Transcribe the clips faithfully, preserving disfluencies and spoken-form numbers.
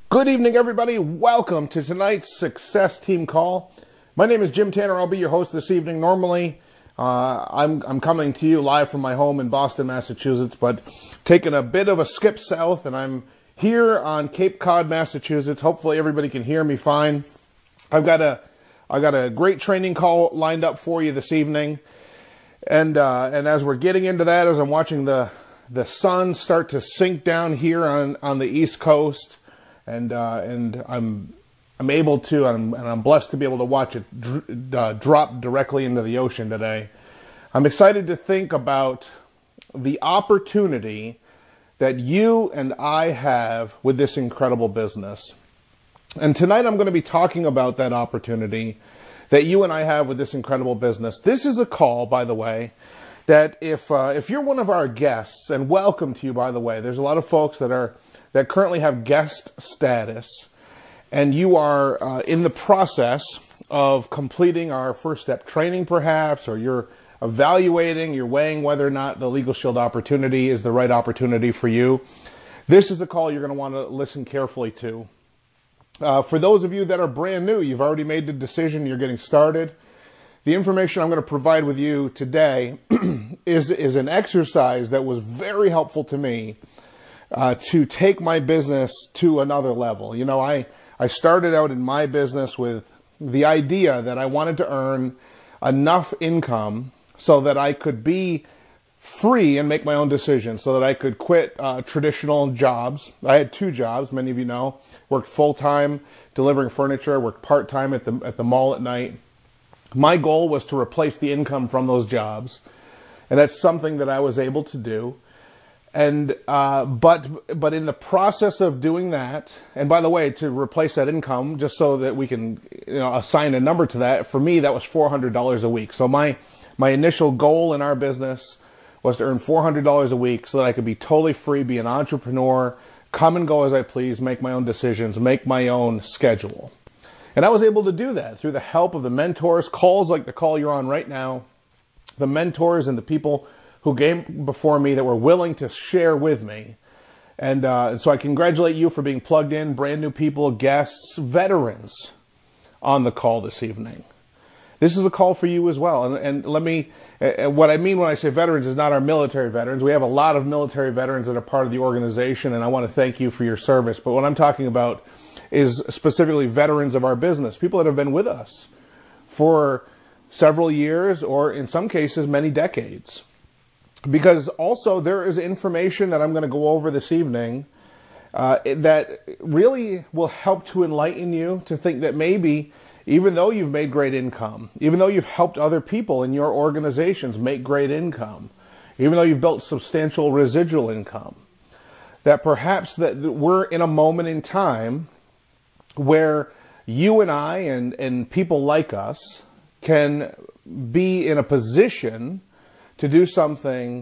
Good evening, everybody. Welcome to tonight's Success Team Call. My name is Jim Tanner. I'll be your host this evening. Normally, uh, I'm, I'm coming to you live from my home in Boston, Massachusetts, but taking a bit of a skip south, and I'm here on Cape Cod, Massachusetts. Hopefully, everybody can hear me fine. I've got a I got a great training call lined up for you this evening, and uh, and as we're getting into that, as I'm watching the the sun start to sink down here on on the East Coast. And uh, and I'm I'm able to, and I'm, and I'm blessed to be able to watch it dr- uh, drop directly into the ocean today. I'm excited to think about the opportunity that you and I have with this incredible business. And tonight I'm going to be talking about that opportunity that you and I have with this incredible business. This is a call, by the way, that if uh, if you're one of our guests, and welcome to you, by the way. There's a lot of folks that are that currently have guest status, and you are uh, in the process of completing our first step training perhaps, or you're evaluating, you're weighing whether or not the Legal Shield opportunity is the right opportunity for you. This is a call you're going to want to listen carefully to. Uh, for those of you that are brand new, you've already made the decision, you're getting started. The information I'm going to provide with you today is, is an exercise that was very helpful to me Uh, to take my business to another level. You know, I, I started out in my business with the idea that I wanted to earn enough income so that I could be free and make my own decisions, so that I could quit uh, traditional jobs. I had two jobs, many of you know. Worked full-time delivering furniture, worked part-time at the, at the mall at night. My goal was to replace the income from those jobs, and that's something that I was able to do. And uh, but but in the process of doing that, and by the way, to replace that income, just so that we can you know, assign a number to that, for me that was four hundred dollars a week. So my my initial goal in our business was to earn four hundred dollars a week, so that I could be totally free, be an entrepreneur, come and go as I please, make my own decisions, make my own schedule. And I was able to do that through the help of the mentors, calls like the call you're on right now, the mentors and the people who came before me that were willing to share with me. And uh, so I congratulate you for being plugged in, brand new people, guests, veterans on the call this evening. This is a call for you as well. And, and let me, uh, what I mean when I say veterans is not our military veterans. We have a lot of military veterans that are part of the organization, and I want to thank you for your service. But what I'm talking about is specifically veterans of our business, people that have been with us for several years, or in some cases, many decades. Because also there is information that I'm going to go over this evening uh, that really will help to enlighten you to think that maybe, even though you've made great income, even though you've helped other people in your organizations make great income, even though you've built substantial residual income, that perhaps that we're in a moment in time where you and I and, and people like us can be in a position to do something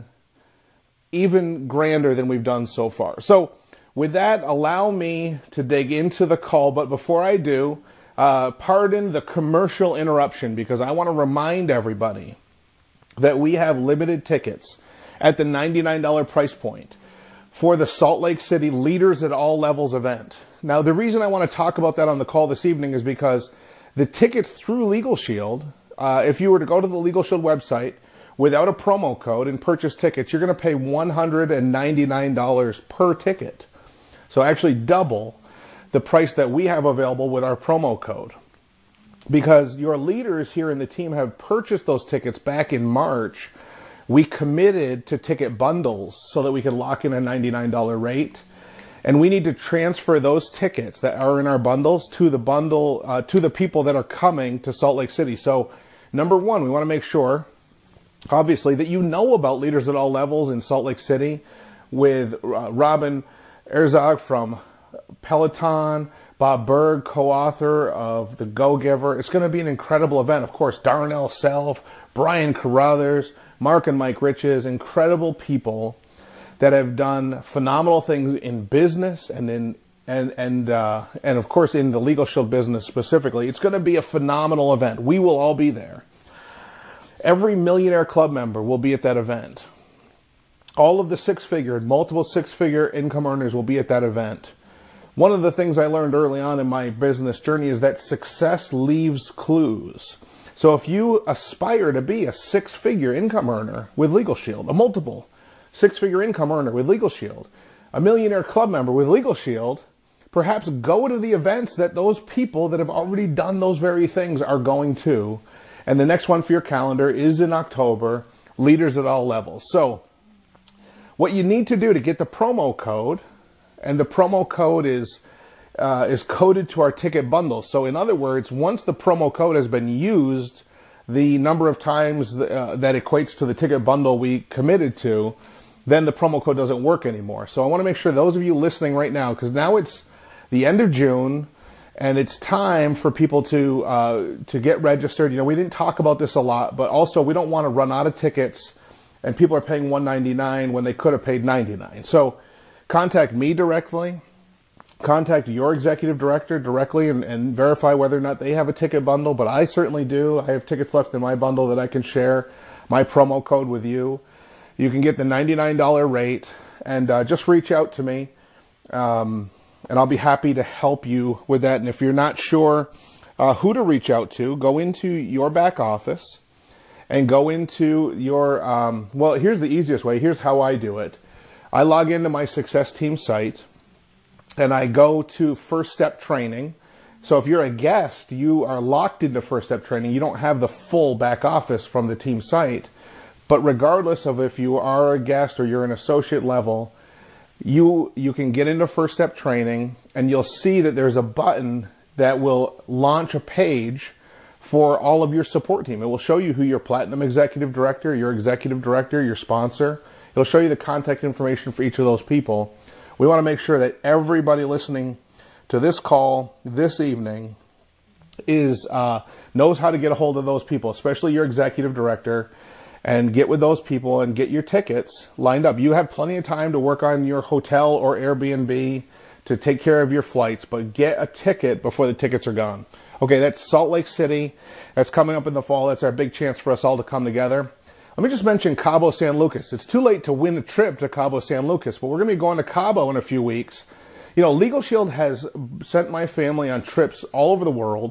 even grander than we've done so far. So with that, allow me to dig into the call. But before I do, uh, pardon the commercial interruption, because I want to remind everybody that we have limited tickets at the ninety-nine dollars price point for the Salt Lake City Leaders at All Levels event. Now, the reason I want to talk about that on the call this evening is because the tickets through Legal Shield, uh, if you were to go to the Legal Shield website, without a promo code and purchase tickets, you're going to pay one hundred ninety-nine dollars per ticket. So actually double the price that we have available with our promo code. Because your leaders here in the team have purchased those tickets back in March. We committed to ticket bundles so that we could lock in a ninety-nine dollars rate. And we need to transfer those tickets that are in our bundles to the bundle, uh, to the people that are coming to Salt Lake City. So number one, we want to make sure, obviously, that you know about Leaders at All Levels in Salt Lake City with uh, Robin Herzog from Peloton, Bob Berg, co-author of The Go-Giver. It's going to be an incredible event. Of course, Darnell Self, Brian Carruthers, Mark and Mike Riches, incredible people that have done phenomenal things in business and in and and uh, and of course in the Legal Shield business specifically. It's going to be a phenomenal event. We will all be there. Every Millionaire Club member will be at that event. All of the six-figure, multiple six-figure income earners will be at that event. One of the things I learned early on in my business journey is that success leaves clues. So if you aspire to be a six-figure income earner with Legal Shield, a multiple six-figure income earner with Legal Shield, a millionaire club member with Legal Shield, perhaps go to the events that those people that have already done those very things are going to. And the next one for your calendar is in October, Leaders at All Levels. So what you need to do to get the promo code, and the promo code is uh, is coded to our ticket bundle. So in other words, once the promo code has been used, the number of times uh, that equates to the ticket bundle we committed to, then the promo code doesn't work anymore. So I want to make sure those of you listening right now, because now it's the end of June, and it's time for people to uh, to get registered. You know, we didn't talk about this a lot, but also we don't want to run out of tickets, and people are paying one ninety-nine when they could have paid ninety-nine. So contact me directly. Contact your executive director directly and, and verify whether or not they have a ticket bundle, but I certainly do. I have tickets left in my bundle that I can share my promo code with you. You can get the ninety-nine dollars rate, and uh, just reach out to me, um, and I'll be happy to help you with that. And if you're not sure uh, who to reach out to, go into your back office and go into your, um, well, here's the easiest way. Here's how I do it. I log into my Success Team site, and I go to First Step Training. So if you're a guest, you are locked into First Step Training. You don't have the full back office from the team site. But regardless of if you are a guest or you're an associate level, you you can get into First Step Training, and you'll see that there's a button that will launch a page for all of your support team. It will show you who your Platinum Executive Director, your Executive Director, your sponsor. It'll show you the contact information for each of those people. We want to make sure that everybody listening to this call this evening is uh, knows how to get a hold of those people, especially your executive director, and get with those people and get your tickets lined up. You have plenty of time to work on your hotel or Airbnb to take care of your flights, but get a ticket before the tickets are gone. Okay, that's Salt Lake City. That's coming up in the fall. That's our big chance for us all to come together. Let me just mention Cabo San Lucas. It's too late to win a trip to Cabo San Lucas, but we're going to be going to Cabo in a few weeks. You know, Legal Shield has sent my family on trips all over the world,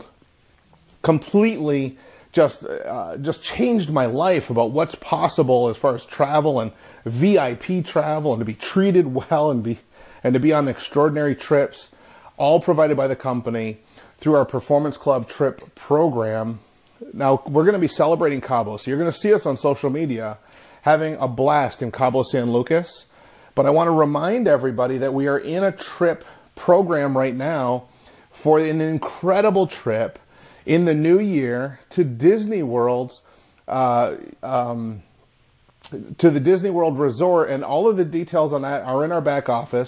completely just uh, just changed my life about what's possible as far as travel and V I P travel, and to be treated well and be and to be on extraordinary trips, all provided by the company through our Performance Club trip program. Now, we're going to be celebrating Cabo, so you're going to see us on social media having a blast in Cabo San Lucas. But I want to remind everybody that we are in a trip program right now for an incredible trip in the new year to Disney World, uh, um, to the Disney World Resort, and all of the details on that are in our back office.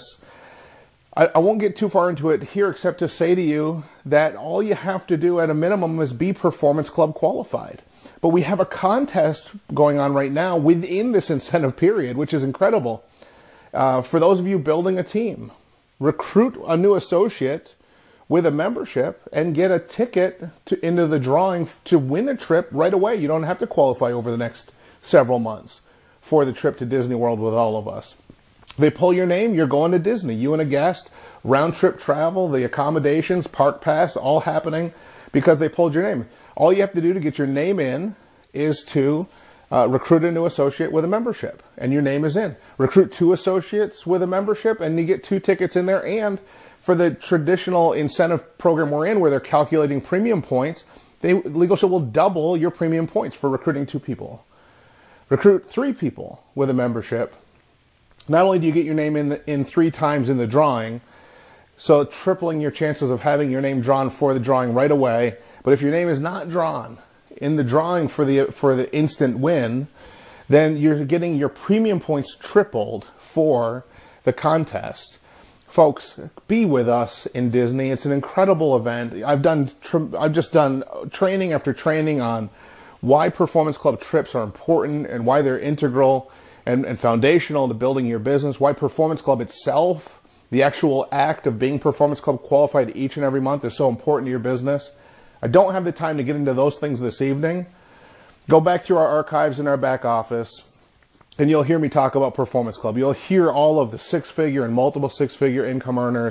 I, I won't get too far into it here except to say to you that all you have to do at a minimum is be Performance Club qualified. But we have a contest going on right now within this incentive period, which is incredible. Uh, for those of you building a team, recruit a new associate with a membership and get a ticket to, into the drawing to win a trip right away. You don't have to qualify over the next several months for the trip to Disney World with all of us. They pull your name, you're going to Disney. You and a guest, round-trip travel, the accommodations, park pass, all happening because they pulled your name. All you have to do to get your name in is to uh, recruit a new associate with a membership, and your name is in. Recruit two associates with a membership, and you get two tickets in there. And for the traditional incentive program we're in, where they're calculating premium points, they, Legal Shield will double your premium points for recruiting two people. Recruit three people with a membership. Not only do you get your name in, the, in three times in the drawing, so tripling your chances of having your name drawn for the drawing right away, but if your name is not drawn in the drawing for the for the instant win, then you're getting your premium points tripled for the contest. Folks, be with us in Disney. It's an incredible event. I've done I've just done training after training on why Performance Club trips are important and why they're integral and, and foundational to building your business, why Performance Club itself, the actual act of being Performance Club qualified each and every month, is so important to your business. I don't have the time to get into those things this evening. Go back to our archives in our back office, and you'll hear me talk about Performance Club. You'll hear all of the six-figure and multiple six-figure income earners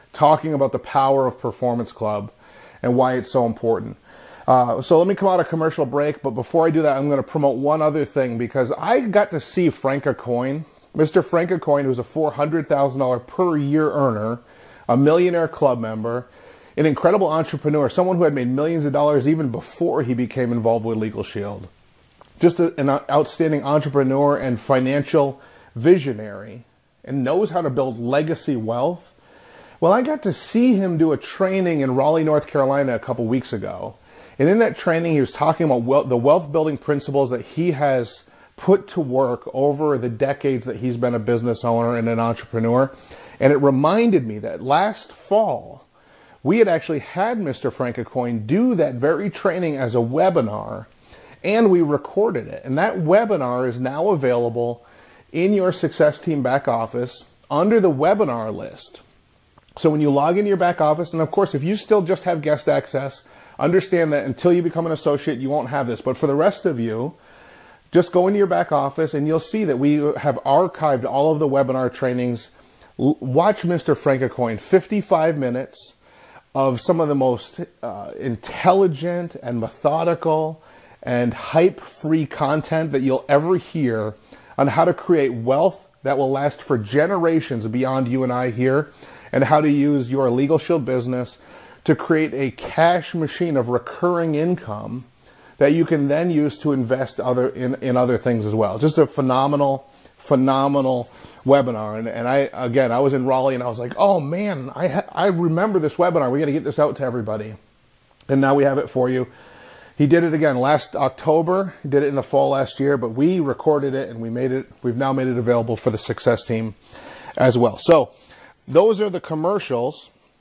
talking about the power of Performance Club and why it's so important. Uh, so let me come out of commercial break, but before I do that, I'm going to promote one other thing, because I got to see Frank Aucoin, Mister Frank Aucoin, who's a four hundred thousand dollars per year earner, a millionaire club member, an incredible entrepreneur, someone who had made millions of dollars even before he became involved with Legal Shield. Just a, an outstanding entrepreneur and financial visionary, and knows how to build legacy wealth. Well, I got to see him do a training in Raleigh, North Carolina a couple weeks ago. And in that training, he was talking about wealth, the wealth building principles that he has put to work over the decades that he's been a business owner and an entrepreneur. And it reminded me that last fall, we had actually had Mister Frank Aucoin do that very training as a webinar, and we recorded it. And that webinar is now available in your Success Team back office under the webinar list. So when you log into your back office, and of course, if you still just have guest access, understand that until you become an associate, you won't have this. But for the rest of you, just go into your back office and you'll see that we have archived all of the webinar trainings. Watch Mister Frank Aucoin, fifty-five minutes of some of the most uh, intelligent and methodical and hype-free content that you'll ever hear on how to create wealth that will last for generations beyond you and I here, and how to use your Legal Shield business to create a cash machine of recurring income that you can then use to invest other in, in other things as well. Just a phenomenal, phenomenal webinar. And, and I, again, I was in Raleigh and I was like, oh man, I, ha- I remember this webinar. We got to get this out to everybody. And now we have it for you. He did it again last October. He did it in the fall last year, but we recorded it and we made it, we've now made it available for the Success Team as well. So those are the commercials.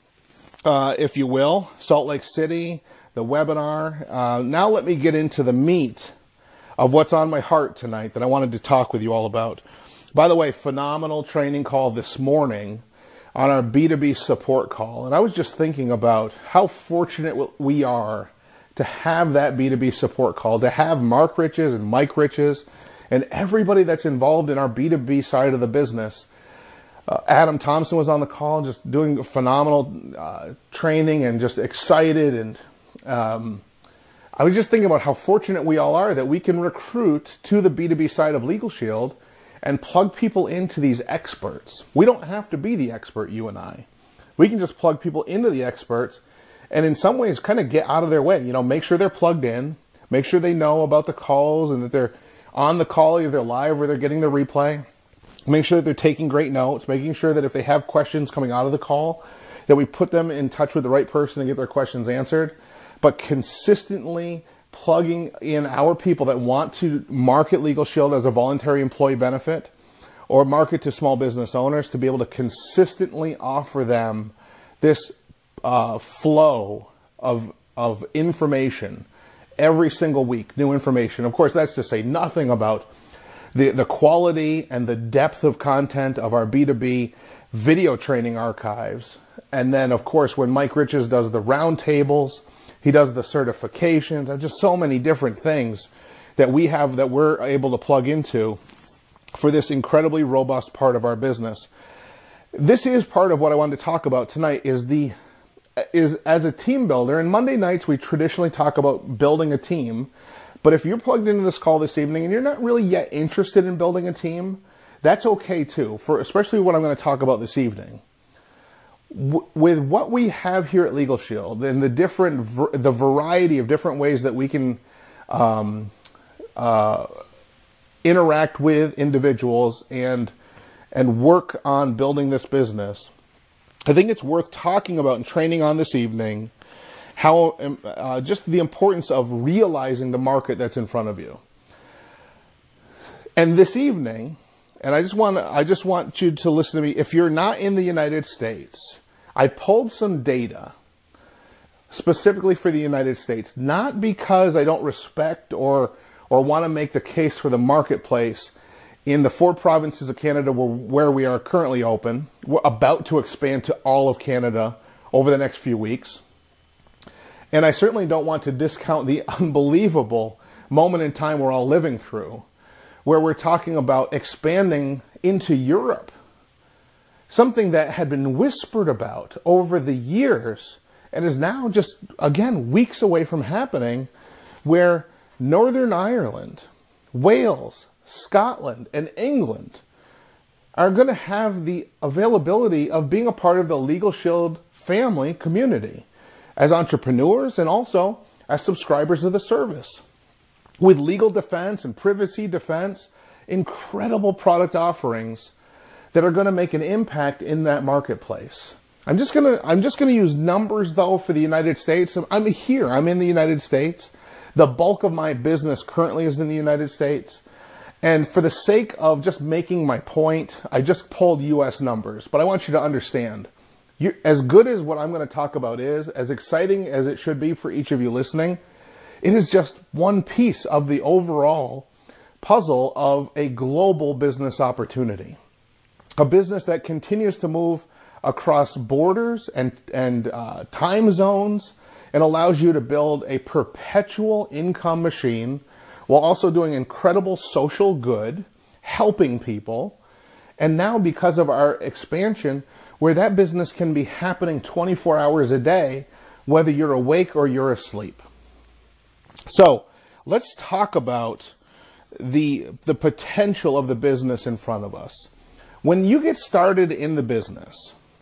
Uh, if you will, Salt Lake City, the webinar. Uh, now let me get into the meat of what's on my heart tonight that I wanted to talk with you all about. By the way, phenomenal training call this morning on our B two B support call. And I was just thinking about how fortunate we are to have that B two B support call, to have Mark Riches and Mike Riches and everybody that's involved in our B two B side of the business. Uh, Adam Thompson was on the call, just doing phenomenal uh, training and just excited. And um, I was just thinking about how fortunate we all are that we can recruit to the B two B side of Legal Shield and plug people into these experts. We don't have to be the expert, you and I. We can just plug people into the experts and in some ways kind of get out of their way. You know, make sure they're plugged in, make sure they know about the calls and that they're on the call, either live or they're getting the replay. Make sure that they're taking great notes, making sure that if they have questions coming out of the call, that we put them in touch with the right person and get their questions answered. But consistently plugging in our people that want to market Legal Shield as a voluntary employee benefit or market to small business owners, to be able to consistently offer them this uh, flow of, of information every single week, new information. Of course, that's to say nothing about The, the quality and the depth of content of our B two B video training archives. And then, of course, when Mike Riches does the roundtables, he does the certifications. There's just so many different things that we have that we're able to plug into for this incredibly robust part of our business. This is part of what I wanted to talk about tonight is the is as a team builder. And Monday nights, we traditionally talk about building a team. But if you're plugged into this call this evening and you're not really yet interested in building a team, that's okay too, for especially what I'm going to talk about this evening. W- with what we have here at Legal Shield and the different, the variety of different ways that we can um, uh, interact with individuals and and work on building this business, I think it's worth talking about and training on this evening. How uh, just the importance of realizing the market that's in front of you. And this evening, and I just want I just want you to listen to me. If you're not in the United States, I pulled some data specifically for the United States, not because I don't respect or or want to make the case for the marketplace in the four provinces of Canada where, where we are currently open. We're about to expand to all of Canada over the next few weeks. And I certainly don't want to discount the unbelievable moment in time we're all living through, where we're talking about expanding into Europe. something that had been whispered about over the years and is now just, again, weeks away from happening, where Northern Ireland, Wales, Scotland, and England are going to have the availability of being a part of the Legal Shield family community as entrepreneurs and also as subscribers of the service. With legal defense and privacy defense, incredible product offerings that are going to make an impact in that marketplace. I'm just going to I'm just going to use numbers though for the United States. I'm here. I'm in the United States. The bulk of my business currently is in the United States. And for the sake of just making my point, I just pulled U S numbers. But I want you to understand, you, as good as what I'm going to talk about is, as exciting as it should be for each of you listening, it is just one piece of the overall puzzle of a global business opportunity. A business that continues to move across borders and, and uh, time zones and allows you to build a perpetual income machine while also doing incredible social good, helping people. And now because of our expansion, where that business can be happening twenty-four hours a day, whether you're awake or you're asleep. So let's talk about the, the potential of the business in front of us. When you get started in the business,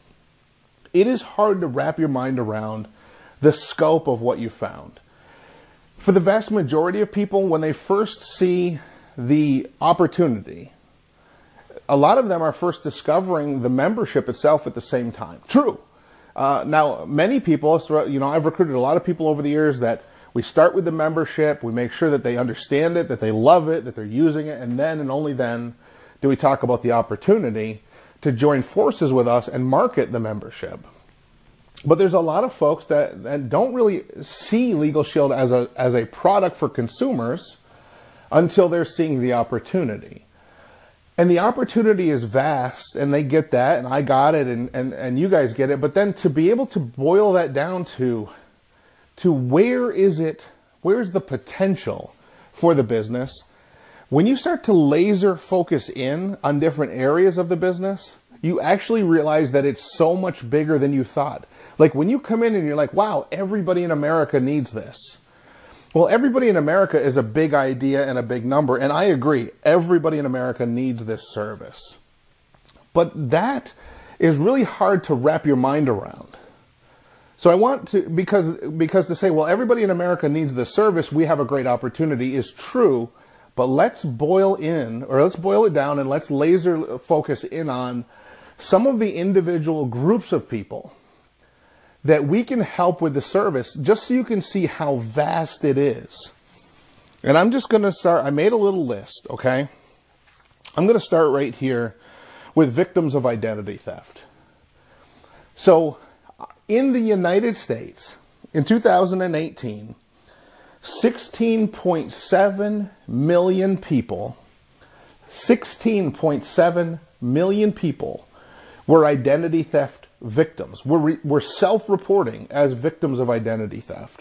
it is hard to wrap your mind around the scope of what you found. For the vast majority of people, when they first see the opportunity, a lot of them are first discovering the membership itself at the same time. True. Uh, now, many people, you know, I've recruited a lot of people over the years that we start with the membership, we make sure that they understand it, that they love it, that they're using it, and then and only then do we talk about the opportunity to join forces with us and market the membership. But there's a lot of folks that, that don't really see Legal Shield as a, as a product for consumers until they're seeing the opportunity. And the opportunity is vast, and they get that, and I got it, and, and, and you guys get it. But then to be able to boil that down to, to where is it, where's the potential for the business, when you start to laser focus in on different areas of the business, you actually realize that it's so much bigger than you thought. Like when you come in and you're like, wow, everybody in America needs this. Well, everybody in America is a big idea and a big number, and I agree, everybody in America needs this service. But that is really hard to wrap your mind around. So I want to, because, because to say, well, everybody in America needs this service, we have a great opportunity is true, but let's boil in, or let's boil it down and let's laser focus in on some of the individual groups of people that we can help with the service, just so you can see how vast it is. And I'm just going to start, I made a little list, okay? I'm going to start right here with victims of identity theft. So in the United States, in two thousand eighteen, sixteen point seven million people, sixteen point seven million people were identity theft victims. We're, re- we're self-reporting as victims of identity theft.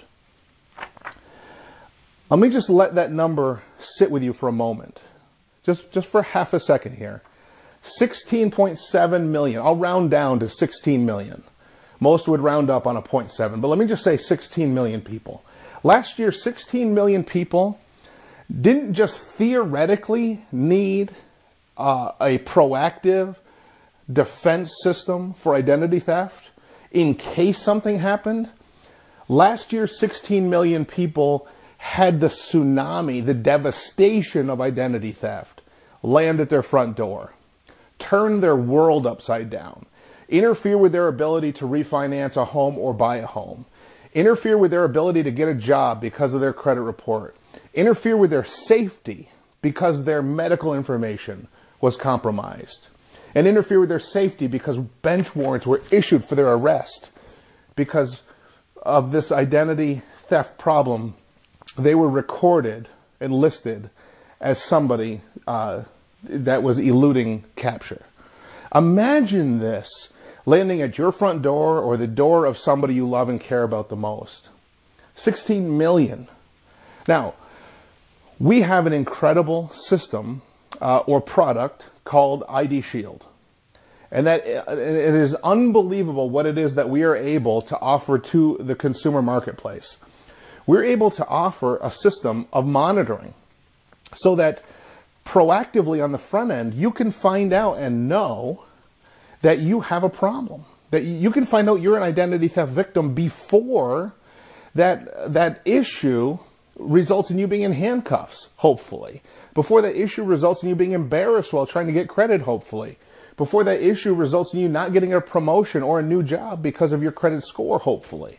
Let me just let that number sit with you for a moment. Just, just for half a second here. sixteen point seven million. I'll round down to sixteen million. Most would round up on a zero point seven, but let me just say sixteen million people. Last year, sixteen million people didn't just theoretically need uh, a proactive defense system for identity theft in case something happened. Last year, sixteen million people had the tsunami, the devastation of identity theft land at their front door, turn their world upside down, interfere with their ability to refinance a home or buy a home, interfere with their ability to get a job because of their credit report, interfere with their safety because their medical information was compromised, and interfere with their safety because bench warrants were issued for their arrest because of this identity theft problem. They were recorded and listed as somebody uh, that was eluding capture. Imagine this landing at your front door or the door of somebody you love and care about the most. sixteen million. Now, we have an incredible system uh, or product called I D Shield. And that it is unbelievable what it is that we are able to offer to the consumer marketplace. We're able to offer a system of monitoring so that proactively on the front end, you can find out and know that you have a problem. That you can find out you're an identity theft victim before that, that issue results in you being in handcuffs, hopefully. Before that issue results in you being embarrassed while trying to get credit, hopefully. Before that issue results in you not getting a promotion or a new job because of your credit score, hopefully.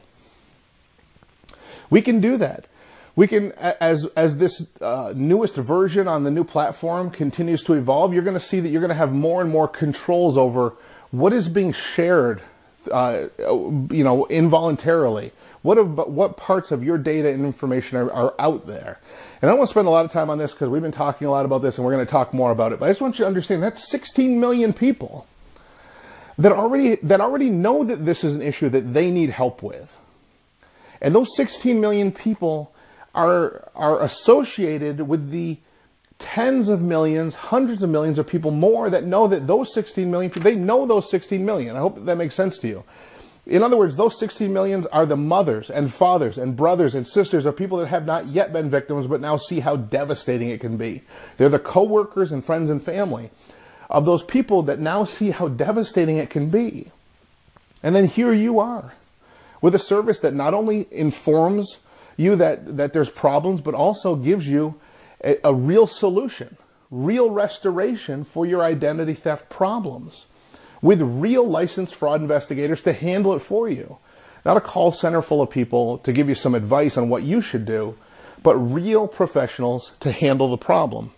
We can do that. We can, as, as this uh, newest version on the new platform continues to evolve, you're going to see that you're going to have more and more controls over what is being shared, uh, you know, involuntarily. What, of, what parts of your data and information are, are out there? And I don't want to spend a lot of time on this because we've been talking a lot about this and we're going to talk more about it. But I just want you to understand that's sixteen million people that already, that already know that this is an issue that they need help with. And those sixteen million people are, are associated with the tens of millions, hundreds of millions of people more that know that those sixteen million people, they know those sixteen million. I hope that makes sense to you. In other words, those sixteen millions are the mothers and fathers and brothers and sisters of people that have not yet been victims but now see how devastating it can be. They're the coworkers and friends and family of those people that now see how devastating it can be. And then here you are with a service that not only informs you that, that there's problems but also gives you a, a real solution, real restoration for your identity theft problems, with real licensed fraud investigators to handle it for you. Not a call center full of people to give you some advice on what you should do, but real professionals to handle the problem.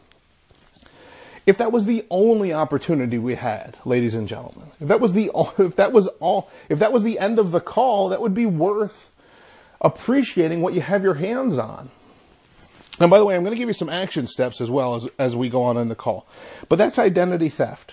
If that was the only opportunity we had, ladies and gentlemen, if that was the if that was all if that was the end of the call, that would be worth appreciating what you have your hands on. And by the way, I'm going to give you some action steps as well as, as we go on in the call. But that's identity theft.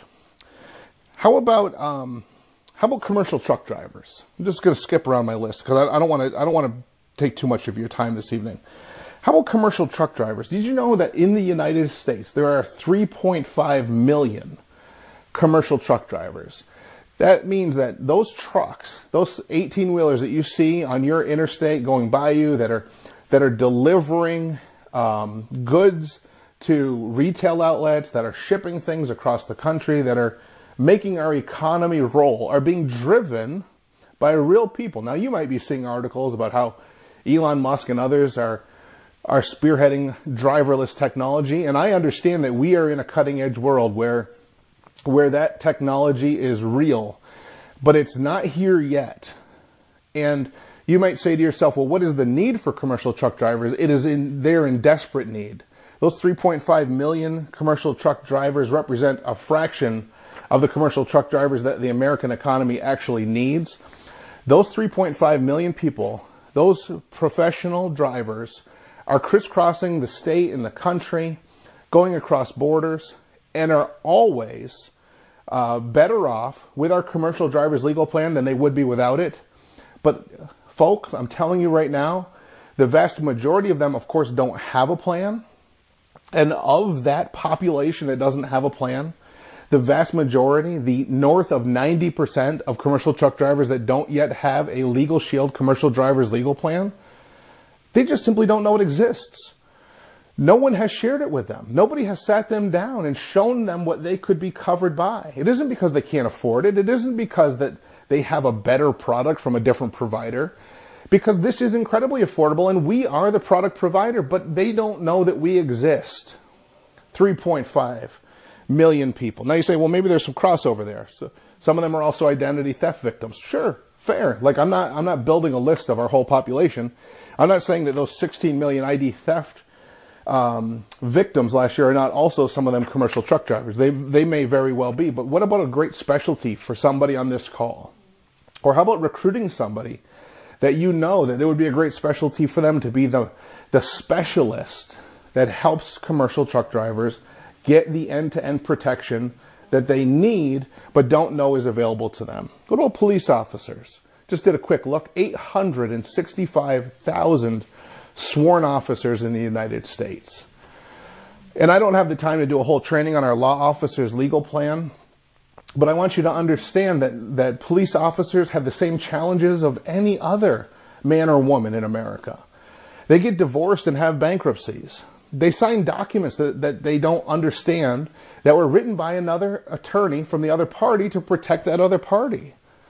How about um, how about commercial truck drivers? I'm just going to skip around my list because I, I don't want to I don't want to take too much of your time this evening. How about commercial truck drivers? Did you know that in the United States there are three point five million commercial truck drivers? That means that those trucks, those eighteen-wheelers that you see on your interstate going by you that are that are delivering um, goods to retail outlets, that are shipping things across the country, that are making our economy roll, are being driven by real people. Now, you might be seeing articles about how Elon Musk and others are are spearheading driverless technology, and I understand that we are in a cutting-edge world where where that technology is real, but it's not here yet. And you might say to yourself, well, what is the need for commercial truck drivers? It is in they're in desperate need. Those three point five million commercial truck drivers represent a fraction of the commercial truck drivers that the American economy actually needs. Those three point five million people, those professional drivers, are crisscrossing the state and the country, going across borders, and are always uh, better off with our commercial driver's legal plan than they would be without it. But folks, I'm telling you right now, the vast majority of them, of course, don't have a plan. And of that population that doesn't have a plan, the vast majority, the north of ninety percent of commercial truck drivers that don't yet have a Legal Shield commercial driver's legal plan, they just simply don't know it exists. No one has shared it with them. Nobody has sat them down and shown them what they could be covered by. It isn't because they can't afford it. It isn't because that they have a better product from a different provider. Because this is incredibly affordable and we are the product provider, but they don't know that we exist. three point five million people. Now you say, well, maybe there's some crossover there. So some of them are also identity theft victims. Sure, fair. Like I'm not, I'm not building a list of our whole population. I'm not saying that those sixteen million I D theft um, victims last year are not also some of them commercial truck drivers. They they may very well be. But what about a great specialty for somebody on this call? Or how about recruiting somebody that you know that there would be a great specialty for them to be the the specialist that helps commercial truck drivers get the end-to-end protection that they need but don't know is available to them. Good old police officers. Just did a quick look. eight hundred sixty-five thousand sworn officers in the United States. And I don't have the time to do a whole training on our law officers' legal plan, But I want you to understand that, that police officers have the same challenges of any other man or woman in America. They get divorced and have bankruptcies. They sign documents that, that they don't understand that were written by another attorney from the other party to protect that other party.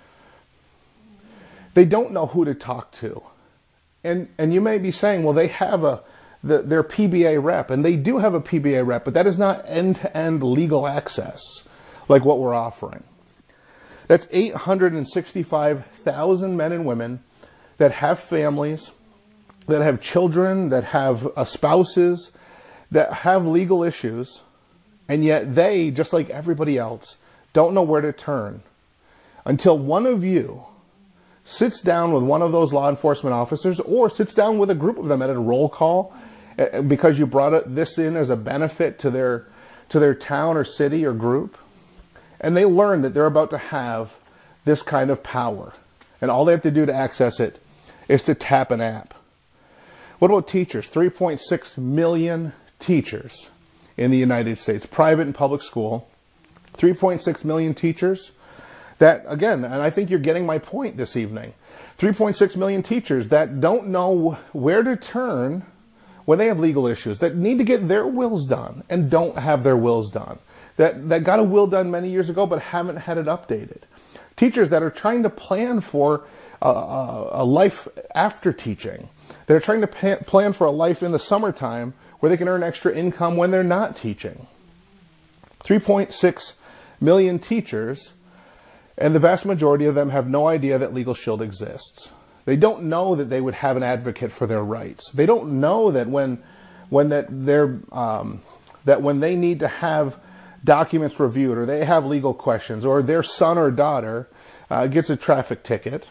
They don't know who to talk to. And, and you may be saying, well, they have a the, their P B A rep, and they do have a P B A rep, but that is not end-to-end legal access like what we're offering. That's eight hundred sixty-five thousand men and women that have families, that have children, that have uh, spouses, that have legal issues, and yet they, just like everybody else, don't know where to turn until one of you sits down with one of those law enforcement officers or sits down with a group of them at a roll call because you brought it, this in as a benefit to their, to their town or city or group. And they learn that they're about to have this kind of power. And all they have to do to access it is to tap an app. What about teachers? three point six million teachers in the United States, private and public school. three point six million teachers. That, again, and I think you're getting my point this evening. three point six million teachers that don't know where to turn when they have legal issues, that need to get their wills done and don't have their wills done. That, that got a will done many years ago but haven't had it updated. Teachers that are trying to plan for a, a, a life after teaching. They're trying to pa- plan for a life in the summertime where they can earn extra income when they're not teaching. three point six million teachers, and the vast majority of them have no idea that Legal Shield exists. They don't know that they would have an advocate for their rights. They don't know that when, when that they're um, that when they need to have documents reviewed, or they have legal questions, or their son or daughter uh, gets a traffic ticket,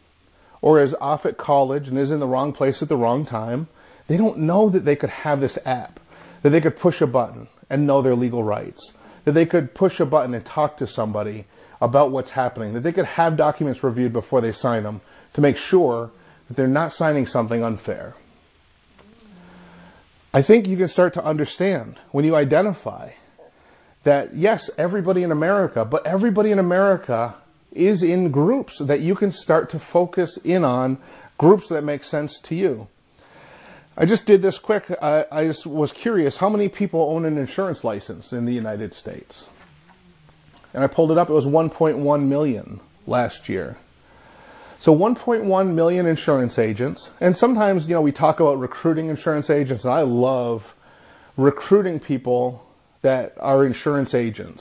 or is off at college and is in the wrong place at the wrong time, they don't know that they could have this app, that they could push a button and know their legal rights, that they could push a button and talk to somebody about what's happening, that they could have documents reviewed before they sign them to make sure that they're not signing something unfair. I think you can start to understand when you identify that, yes, everybody in America, but everybody in America is in groups that you can start to focus in on, groups that make sense to you. I just did this quick. I, I just was curious, how many people own an insurance license in the United States? And I pulled it up. It was one point one million last year. So one point one million insurance agents. And sometimes, you know, we talk about recruiting insurance agents, and I love recruiting people that are insurance agents.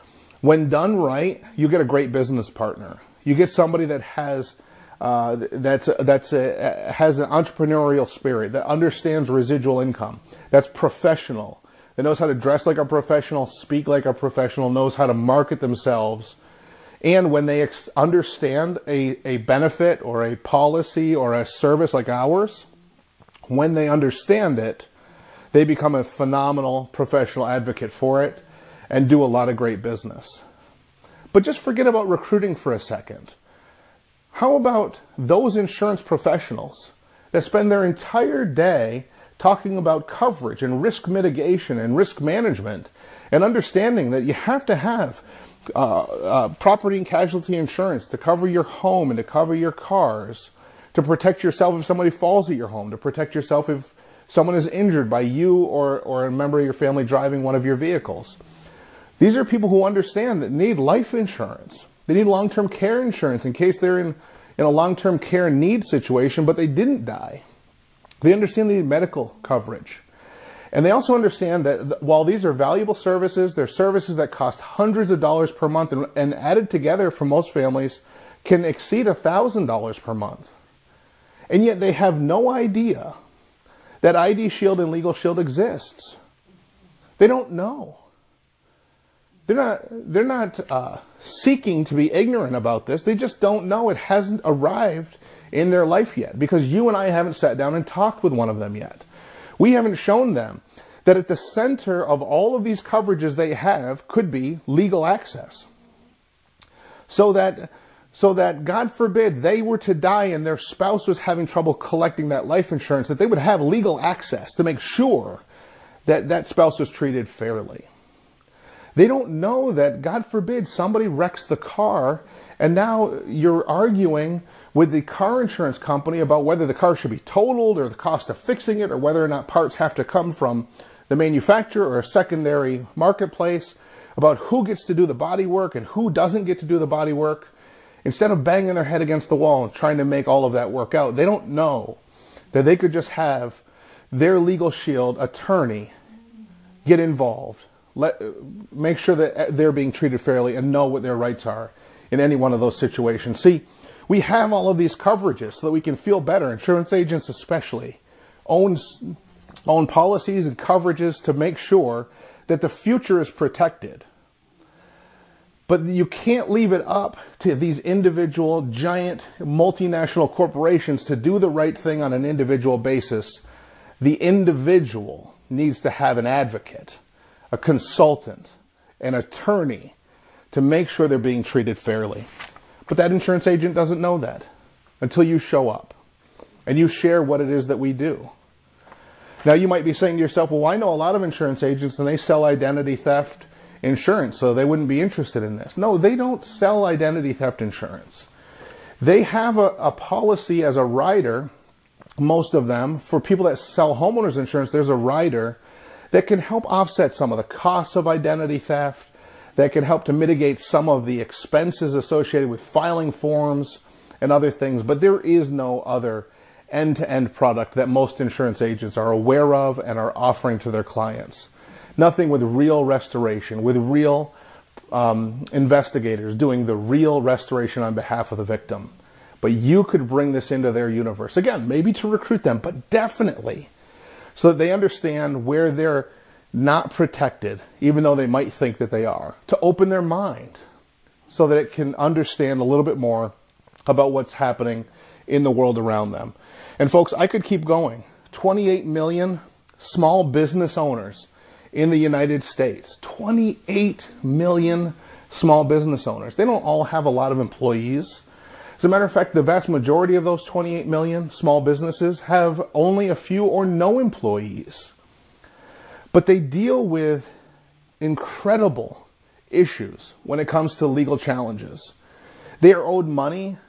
When done right, you get a great business partner. You get somebody that has uh, that's that's a, has an entrepreneurial spirit, that understands residual income, that's professional, that knows how to dress like a professional, speak like a professional, knows how to market themselves. And when they ex- understand a, a benefit or a policy or a service like ours, when they understand it, they become a phenomenal professional advocate for it and do a lot of great business. But just forget about recruiting for a second. How about those insurance professionals that spend their entire day talking about coverage and risk mitigation and risk management and understanding that you have to have uh, uh, property and casualty insurance to cover your home and to cover your cars, to protect yourself if somebody falls at your home, to protect yourself if someone is injured by you or, or a member of your family driving one of your vehicles. These are people who understand that need life insurance. They need long-term care insurance in case they're in, in a long-term care need situation, but they didn't die. They understand they need medical coverage. And they also understand that while these are valuable services, they're services that cost hundreds of dollars per month and, and added together for most families can exceed one thousand dollars per month. And yet they have no idea that I D Shield and Legal Shield exists. They don't know. They're not, they're not uh, seeking to be ignorant about this. They just don't know. It hasn't arrived in their life yet because you and I haven't sat down and talked with one of them yet. We haven't shown them that at the center of all of these coverages they have could be legal access. So that, so that, God forbid, they were to die and their spouse was having trouble collecting that life insurance, that they would have legal access to make sure that that spouse was treated fairly. They don't know that, God forbid, somebody wrecks the car, and now you're arguing with the car insurance company about whether the car should be totaled or the cost of fixing it or whether or not parts have to come from the manufacturer or a secondary marketplace, about who gets to do the body work and who doesn't get to do the body work. Instead of banging their head against the wall and trying to make all of that work out, they don't know that they could just have their Legal Shield attorney get involved, let, make sure that they're being treated fairly and know what their rights are in any one of those situations. See, we have all of these coverages so that we can feel better. Insurance agents especially own, own policies and coverages to make sure that the future is protected. But you can't leave it up to these individual, giant, multinational corporations to do the right thing on an individual basis. The individual needs to have an advocate, a consultant, an attorney to make sure they're being treated fairly. But that insurance agent doesn't know that until you show up and you share what it is that we do. Now, you might be saying to yourself, well, I know a lot of insurance agents and they sell identity theft insurance, so they wouldn't be interested in this. No, they don't sell identity theft insurance. They have a, a policy as a rider, most of them. For people that sell homeowners insurance, there's a rider that can help offset some of the costs of identity theft, that can help to mitigate some of the expenses associated with filing forms and other things. But there is no other end-to-end product that most insurance agents are aware of and are offering to their clients. Nothing with real restoration, with real um, investigators doing the real restoration on behalf of the victim. But you could bring this into their universe. Again, maybe to recruit them, but definitely so that they understand where they're not protected, even though they might think that they are. To open their mind so that it can understand a little bit more about what's happening in the world around them. And folks, I could keep going. twenty-eight million small business owners in the United States. twenty-eight million small business owners. They don't all have a lot of employees. As a matter of fact, the vast majority of those twenty-eight million small businesses have only a few or no employees. But they deal with incredible issues when it comes to legal challenges. They are owed money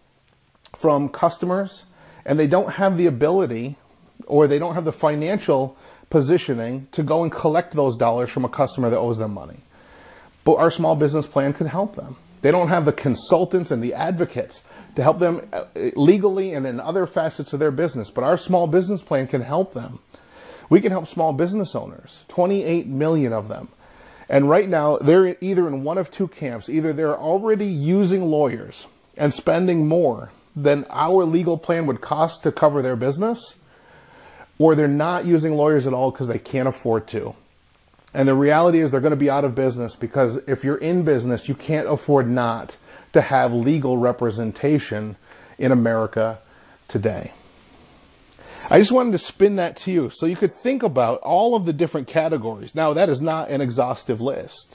from customers, and they don't have the ability, or they don't have the financial positioning to go and collect those dollars from a customer that owes them money. But our small business plan can help them. They don't have the consultants and the advocates to help them legally and in other facets of their business. But our small business plan can help them. We can help small business owners, twenty-eight million of them. And right now, they're either in one of two camps. Either they're already using lawyers and spending more than our legal plan would cost to cover their business, or they're not using lawyers at all because they can't afford to. And the reality is they're going to be out of business, because if you're in business, you can't afford not to have legal representation in America today. I just wanted to spin that to you so you could think about all of the different categories. Now, that is not an exhaustive list.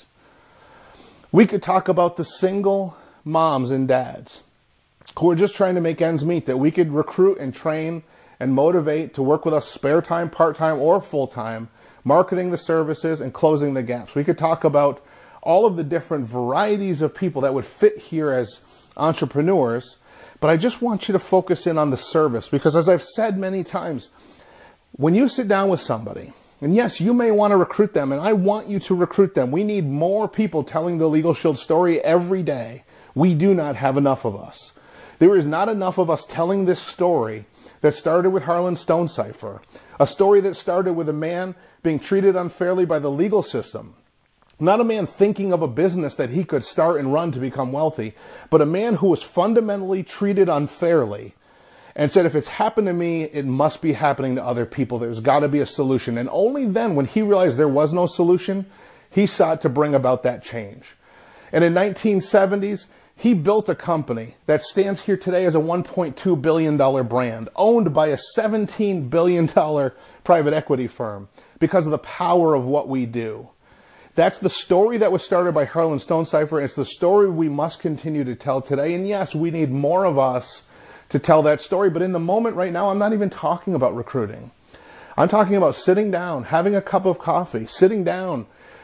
We could talk about the single moms and dads who are just trying to make ends meet, that we could recruit and train and motivate to work with us spare-time, part-time, or full-time, marketing the services and closing the gaps. We could talk about all of the different varieties of people that would fit here as entrepreneurs, but I just want you to focus in on the service, because as I've said many times, when you sit down with somebody, and yes, you may want to recruit them, and I want you to recruit them. We need more people telling the Legal Shield story every day. We do not have enough of us. There is not enough of us telling this story that started with Harlan Stonecipher, a story that started with a man being treated unfairly by the legal system. Not a man thinking of a business that he could start and run to become wealthy, but a man who was fundamentally treated unfairly and said, if it's happened to me, it must be happening to other people. There's got to be a solution. And only then, when he realized there was no solution, he sought to bring about that change. And in nineteen seventies, he built a company that stands here today as a one point two billion dollars brand, owned by a seventeen billion dollars private equity firm, because of the power of what we do. That's the story that was started by Harlan Stonecipher. It's the story we must continue to tell today. And yes, we need more of us to tell that story. But in the moment right now, I'm not even talking about recruiting. I'm talking about sitting down, having a cup of coffee, sitting down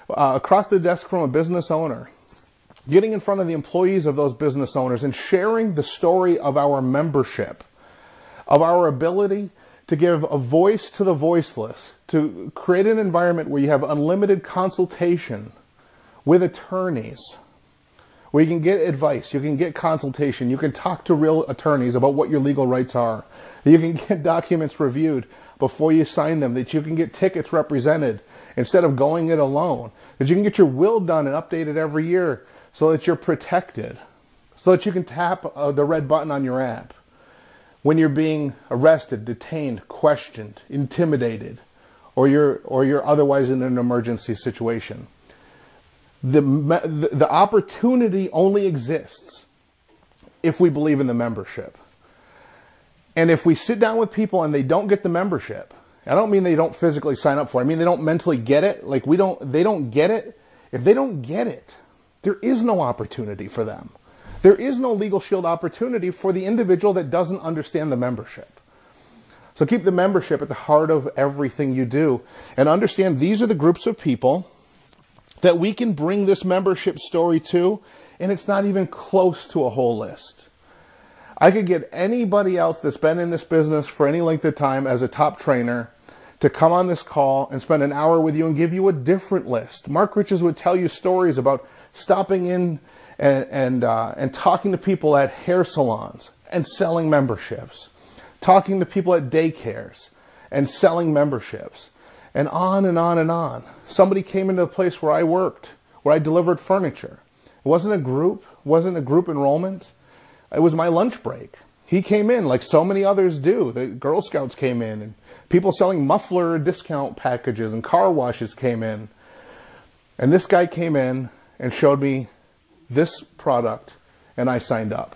uh, across the desk from a business owner, getting in front of the employees of those business owners and sharing the story of our membership, of our ability to give a voice to the voiceless, to create an environment where you have unlimited consultation with attorneys, where you can get advice, you can get consultation, you can talk to real attorneys about what your legal rights are, that you can get documents reviewed before you sign them, that you can get tickets represented instead of going it alone, that you can get your will done and updated every year so that you're protected, so that you can tap uh, the red button on your app when you're being arrested, detained, questioned, intimidated, or you're, or you're otherwise in an emergency situation. The, the opportunity only exists if we believe in the membership. And if we sit down with people and they don't get the membership, I don't mean they don't physically sign up for it. I mean they don't mentally get it. Like we don't, they don't get it. If they don't get it, there is no opportunity for them. There is no Legal Shield opportunity for the individual that doesn't understand the membership. So keep the membership at the heart of everything you do and understand these are the groups of people that we can bring this membership story to, and it's not even close to a whole list. I could get anybody else that's been in this business for any length of time as a top trainer to come on this call and spend an hour with you and give you a different list. Mark Riches would tell you stories about stopping in and and, uh, and talking to people at hair salons and selling memberships, talking to people at daycares and selling memberships, and on and on and on. Somebody came into a place where I worked, where I delivered furniture. It wasn't a group, it wasn't a group enrollment. It was my lunch break. He came in like so many others do. The Girl Scouts came in, and people selling muffler discount packages and car washes came in. And this guy came in and showed me this product, and I signed up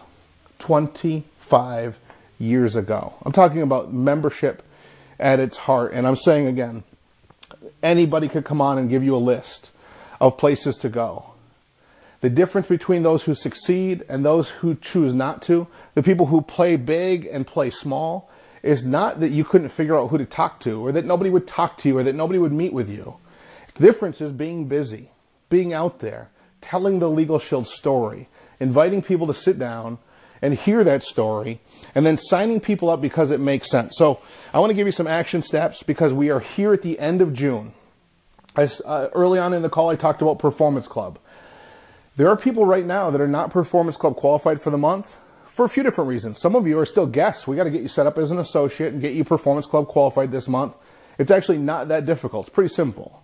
twenty-five years ago. I'm talking about membership at its heart, and I'm saying again, anybody could come on and give you a list of places to go. The difference between those who succeed and those who choose not to, the people who play big and play small, is not that you couldn't figure out who to talk to, or that nobody would talk to you, or that nobody would meet with you. The difference is being busy, being out there, telling the Legal Shield story, inviting people to sit down and hear that story, and then signing people up because it makes sense. So I want to give you some action steps because we are here at the end of June. As, uh, early on in the call, I talked about Performance Club. There are people right now that are not Performance Club qualified for the month for a few different reasons. Some of you are still guests. We got to get you set up as an associate and get you Performance Club qualified this month. It's actually not that difficult. It's pretty simple.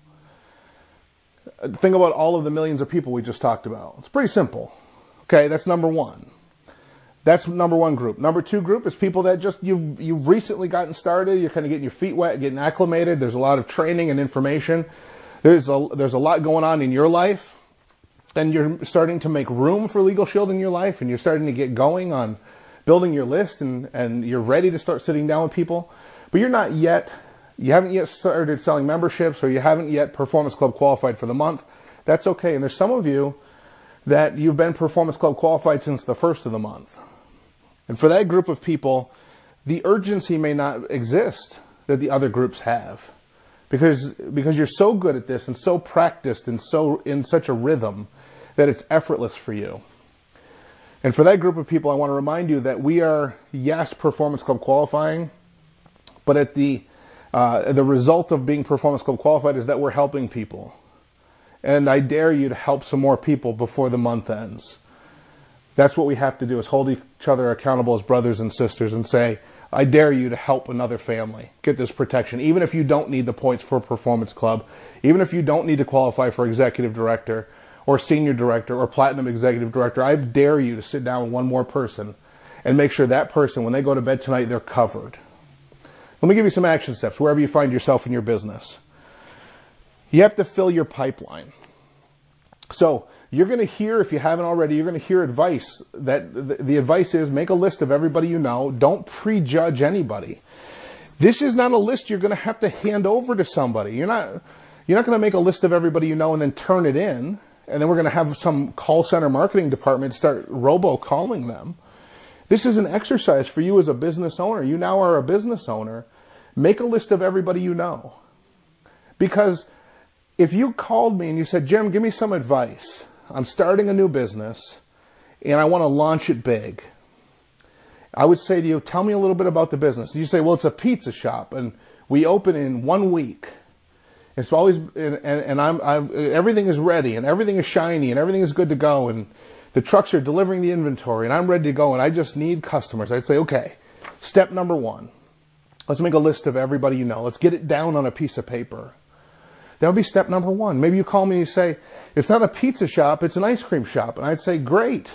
Think about all of the millions of people we just talked about. It's pretty simple. Okay, that's number one. That's number one group. Number two group is people that just, you've, you've recently gotten started. You're kind of getting your feet wet, getting acclimated. There's a lot of training and information. There's a, there's a lot going on in your life. And you're starting to make room for Legal Shield in your life. And you're starting to get going on building your list. And, and you're ready to start sitting down with people. But you're not yet, you haven't yet started selling memberships, or you haven't yet Performance Club qualified for the month. That's okay. And there's some of you that you've been Performance Club qualified since the first of the month. And for that group of people, the urgency may not exist that the other groups have. Because, because you're so good at this and so practiced and so in such a rhythm that it's effortless for you. And for that group of people, I want to remind you that we are, yes, Performance Club qualifying, but at the, uh, the result of being Performance Club qualified is that we're helping people. And I dare you to help some more people before the month ends. That's what we have to do, is hold each other accountable as brothers and sisters and say, I dare you to help another family get this protection, even if you don't need the points for Performance Club, even if you don't need to qualify for Executive Director or Senior Director or Platinum Executive Director. I dare you to sit down with one more person and make sure that person, when they go to bed tonight, they're covered. Let me give you some action steps wherever you find yourself in your business. You have to fill your pipeline. So you're going to hear, if you haven't already, you're going to hear advice. That the, the advice is make a list of everybody you know. Don't prejudge anybody. This is not a list you're going to have to hand over to somebody. You're not, you're not going to make a list of everybody you know and then turn it in, and then we're going to have some call center marketing department start robo-calling them. This is an exercise for you as a business owner. You now are a business owner. Make a list of everybody you know. Because If you called me and you said, Jim, give me some advice. I'm starting a new business and I want to launch it big. I would say to you, tell me a little bit about the business. You say, well, it's a pizza shop and we open in one week. It's always, and, and I'm, I'm, everything is ready and everything is shiny and everything is good to go and the trucks are delivering the inventory and I'm ready to go and I just need customers. I'd say, okay, step number one, let's make a list of everybody you know. Let's get it down on a piece of paper. That would be step number one. Maybe you call me and you say, it's not a pizza shop, it's an ice cream shop. And I'd say, great.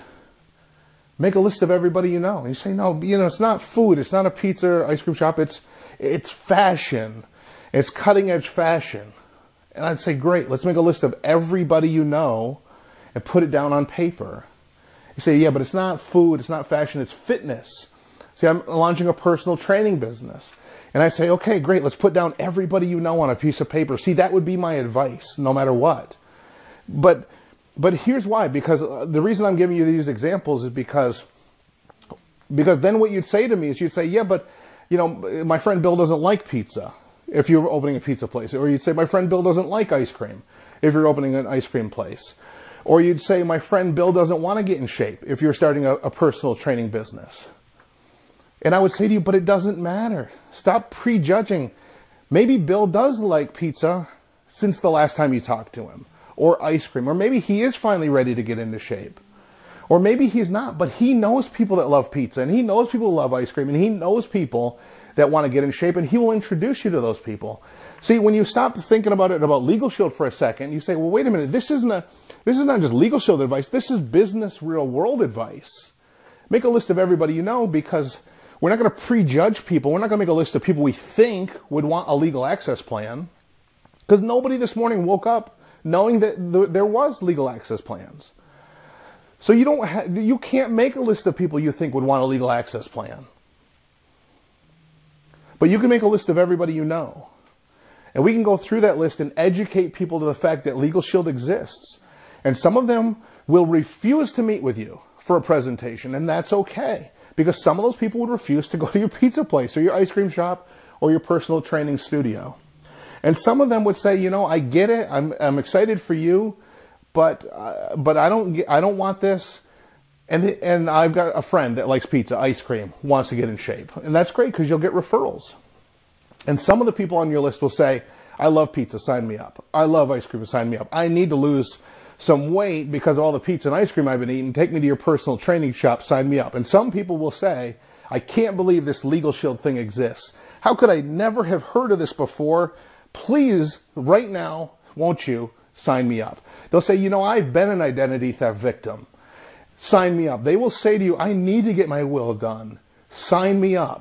Make a list of everybody you know. And you say, no, you know, it's not food. It's not a pizza or ice cream shop. It's it's fashion. It's cutting edge fashion. And I'd say, great. Let's make a list of everybody you know and put it down on paper. You say, yeah, but it's not food. It's not fashion. It's fitness. See, I'm launching a personal training business. And I say, okay, great. Let's put down everybody you know on a piece of paper. See, that would be my advice, no matter what. But But here's why, because the reason I'm giving you these examples is because because then what you'd say to me is you'd say, yeah, but, you know, my friend Bill doesn't like pizza if you're opening a pizza place. Or you'd say, my friend Bill doesn't like ice cream if you're opening an ice cream place. Or you'd say, my friend Bill doesn't want to get in shape if you're starting a, a personal training business. And I would say to you, but it doesn't matter. Stop prejudging. Maybe Bill does like pizza since the last time you talked to him. Or ice cream, or maybe he is finally ready to get into shape. Or maybe he's not, but he knows people that love pizza, and he knows people who love ice cream, and he knows people that want to get in shape, and he will introduce you to those people. See, when you stop thinking about it about Legal Shield for a second, you say, well, wait a minute, this isn't a, this is not just Legal Shield advice, this is business real world advice. Make a list of everybody you know, because we're not going to prejudge people. We're not going to make a list of people we think would want a legal access plan, because nobody this morning woke up knowing that th- there was legal access plans. So you don't ha- you can't make a list of people you think would want a legal access plan. But you can make a list of everybody you know. And we can go through that list and educate people to the fact that Legal Shield exists. And some of them will refuse to meet with you for a presentation, and that's okay. Because some of those people would refuse to go to your pizza place or your ice cream shop or your personal training studio. And some of them would say, you know, I get it. I'm I'm excited for you, but uh, but I don't get, I don't want this. And and I've got a friend that likes pizza, ice cream, wants to get in shape, and that's great because you'll get referrals. And some of the people on your list will say, I love pizza, sign me up. I love ice cream, sign me up. I need to lose some weight because of all the pizza and ice cream I've been eating. Take me to your personal training shop, sign me up. And some people will say, I can't believe this Legal Shield thing exists. How could I never have heard of this before? Please, right now, won't you sign me up? They'll say, you know, I've been an identity theft victim. Sign me up. They will say to you, I need to get my will done. Sign me up.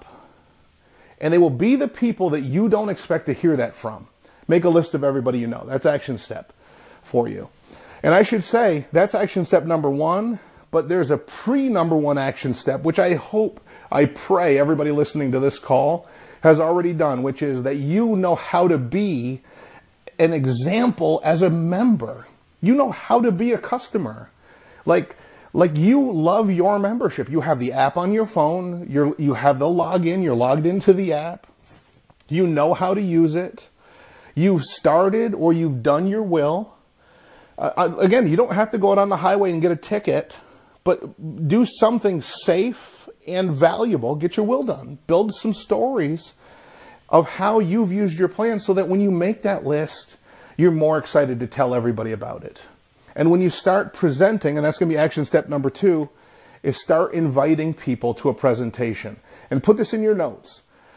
And they will be the people that you don't expect to hear that from. Make a list of everybody you know. That's action step for you. And I should say, that's action step number one, but there's a pre-number one action step, which I hope, I pray everybody listening to this call has already done, which is that you know how to be an example as a member. You know how to be a customer. Like, like you love your membership. You have the app on your phone. You're, you have the login. You're logged into the app. You know how to use it. You've started or you've done your will. Uh, again, you don't have to go out on the highway and get a ticket, but do something safe and valuable. Get your will done. Build some stories of how you've used your plan so that when you make that list, you're more excited to tell everybody about it. And when you start presenting, and that's going to be action step number two, is start inviting people to a presentation. And put this in your notes.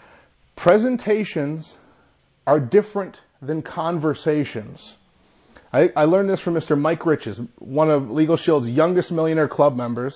Presentations are different than conversations. I, I learned this from Mister Mike Riches, one of Legal Shield's youngest Millionaire Club members,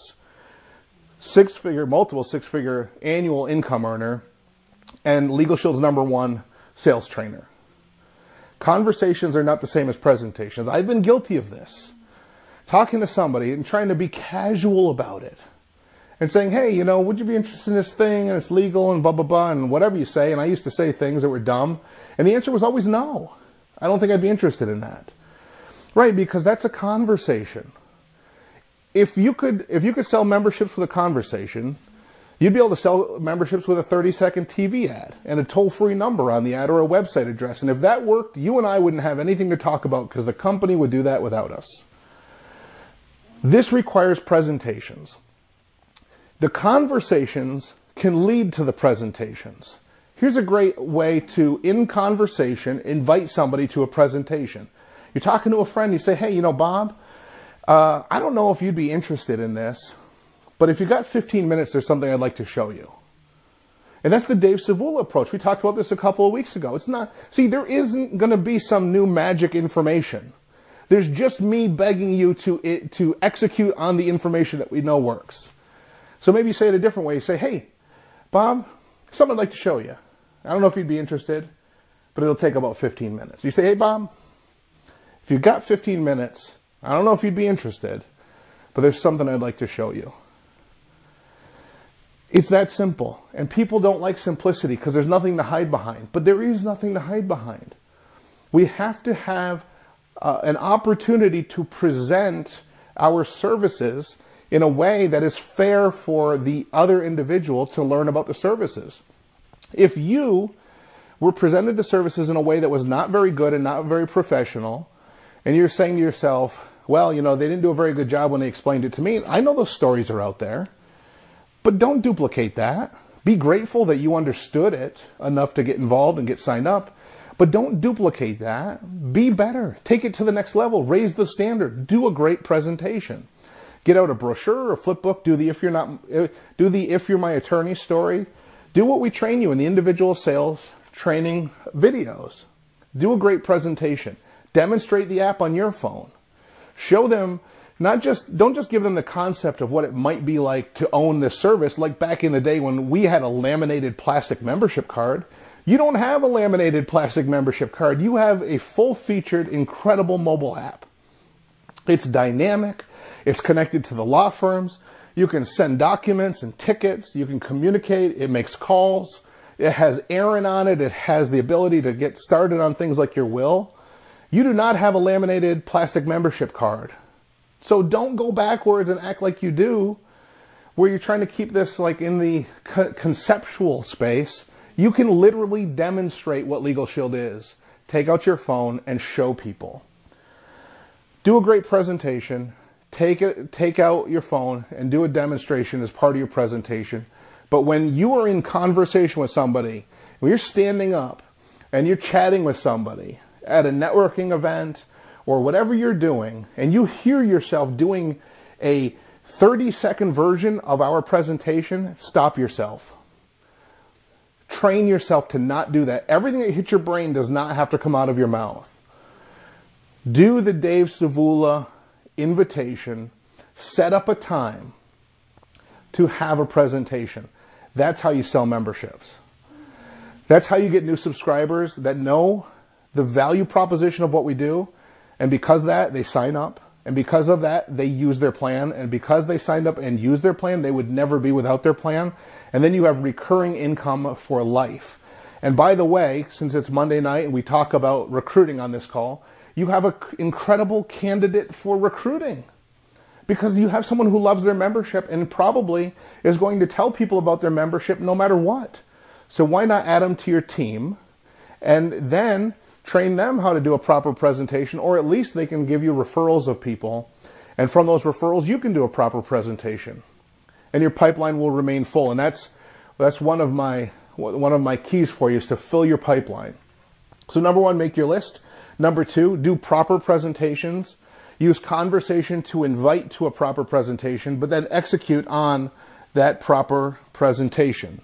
six-figure, multiple six-figure annual income earner, and Legal Shield's number one sales trainer. Conversations are not the same as presentations. I've been guilty of this. Talking to somebody and trying to be casual about it. And saying, hey, you know, would you be interested in this thing? And it's legal and blah, blah, blah, and whatever you say. And I used to say things that were dumb. And the answer was always no. I don't think I'd be interested in that. Right, because that's a conversation. If you could, if you could sell memberships with a conversation, You'd be able to sell memberships with a thirty second T V ad and a toll-free number on the ad or a website address. And if that worked, you and I wouldn't have anything to talk about because the company would do that without us. This requires presentations. The conversations can lead to the presentations. Here's a great way to, in conversation, invite somebody to a presentation. You're talking to a friend, you say, hey, you know, Bob, uh, I don't know if you'd be interested in this, but if you got fifteen minutes, there's something I'd like to show you. And that's the Dave Savula approach. We talked about this a couple of weeks ago. It's not, see, there isn't going to be some new magic information. There's just me begging you to, to execute on the information that we know works. So maybe you say it a different way. You say, hey, Bob, something I'd like to show you. I don't know if you'd be interested, but it'll take about fifteen minutes. You say, hey, Bob, if you've got fifteen minutes, I don't know if you'd be interested, but there's something I'd like to show you. It's that simple. And people don't like simplicity because there's nothing to hide behind. But there is nothing to hide behind. We have to have uh, an opportunity to present our services in a way that is fair for the other individual to learn about the services. If you were presented the services in a way that was not very good and not very professional, and you're saying to yourself, well, you know, they didn't do a very good job when they explained it to me. I know those stories are out there. But don't duplicate that. Be grateful that you understood it enough to get involved and get signed up. But don't duplicate that. Be better. Take it to the next level. Raise the standard. Do a great presentation. Get out a brochure or a flip book. Do the if you're not do the if you're my attorney story. Do what we train you in the individual sales training videos. Do a great presentation. Demonstrate the app on your phone. Show them. Not just, don't just give them the concept of what it might be like to own this service, like back in the day when we had a laminated plastic membership card. You don't have a laminated plastic membership card. You have a full-featured, incredible mobile app. It's dynamic. It's connected to the law firms. You can send documents and tickets. You can communicate. It makes calls. It has Aaron on it. It has the ability to get started on things like your will. You do not have a laminated plastic membership card. So don't go backwards and act like you do, where you're trying to keep this like in the co- conceptual space. You can literally demonstrate what Legal Shield is. Take out your phone and show people. Do a great presentation. Take it, take out your phone and do a demonstration as part of your presentation. But when you are in conversation with somebody, when you're standing up and you're chatting with somebody at a networking event, or whatever you're doing, and you hear yourself doing a thirty second version of our presentation, stop yourself. Train yourself to not do that. Everything that hits your brain does not have to come out of your mouth. Do the Dave Savula invitation. Set up a time to have a presentation. That's how you sell memberships. That's how you get new subscribers that know the value proposition of what we do. And because of that, they sign up. And because of that, they use their plan. And because they signed up and used their plan, they would never be without their plan. And then you have recurring income for life. And by the way, since it's Monday night and we talk about recruiting on this call, you have an incredible candidate for recruiting. Because you have someone who loves their membership and probably is going to tell people about their membership no matter what. So why not add them to your team and then train them how to do a proper presentation, or at least they can give you referrals of people. And from those referrals, you can do a proper presentation. And your pipeline will remain full. And that's that's one of my one of my keys for you is to fill your pipeline. So number one, make your list. Number two, do proper presentations. Use conversation to invite to a proper presentation, but then execute on that proper presentation.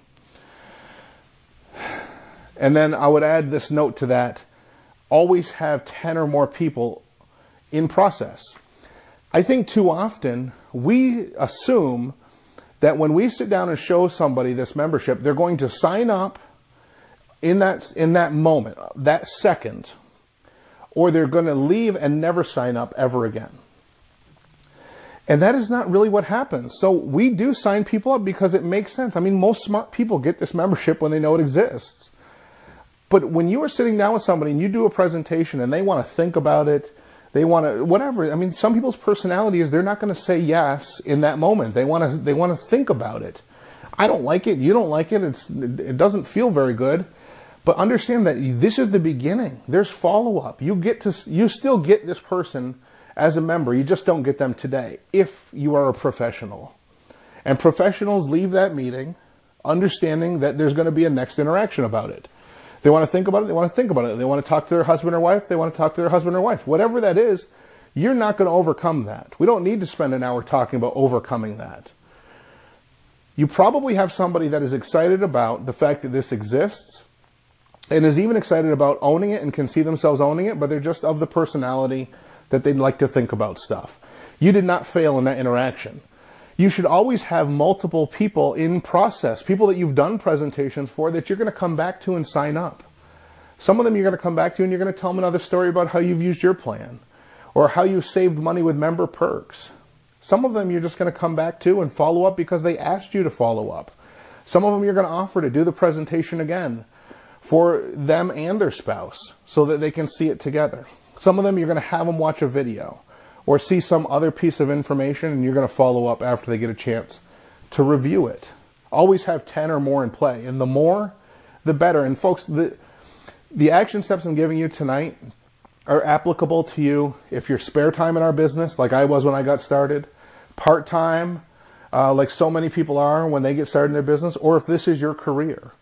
And then I would add this note to that. Always have ten or more people in process. I think too often we assume that when we sit down and show somebody this membership, they're going to sign up in that in that moment, that second, or they're going to leave and never sign up ever again. And that is not really what happens. So we do sign people up because it makes sense. I mean, most smart people get this membership when they know it exists. But when you are sitting down with somebody and you do a presentation and they want to think about it, they want to, whatever. I mean, some people's personality is they're not going to say yes in that moment. They want to, they want to think about it. I don't like it. You don't like it. It's, it doesn't feel very good. But understand that this is the beginning. There's follow-up. You get to, you still get this person as a member. You just don't get them today if you are a professional. And professionals leave that meeting understanding that there's going to be a next interaction about it. They want to think about it. They want to think about it. They want to talk to their husband or wife. They want to talk to their husband or wife. Whatever that is, you're not going to overcome that. We don't need to spend an hour talking about overcoming that. You probably have somebody that is excited about the fact that this exists and is even excited about owning it and can see themselves owning it, but they're just of the personality that they'd like to think about stuff. You did not fail in that interaction. You should always have multiple people in process, people that you've done presentations for that you're going to come back to and sign up. Some of them you're going to come back to and you're going to tell them another story about how you've used your plan or how you saved money with member perks. Some of them you're just going to come back to and follow up because they asked you to follow up. Some of them you're going to offer to do the presentation again for them and their spouse so that they can see it together. Some of them you're going to have them watch a video or see some other piece of information and you're going to follow up after they get a chance to review it. Always have ten or more in play. And the more, the better. And folks, the, the action steps I'm giving you tonight are applicable to you if you're spare time in our business, like I was when I got started, part-time, uh, like so many people are when they get started in their business, or if this is your career.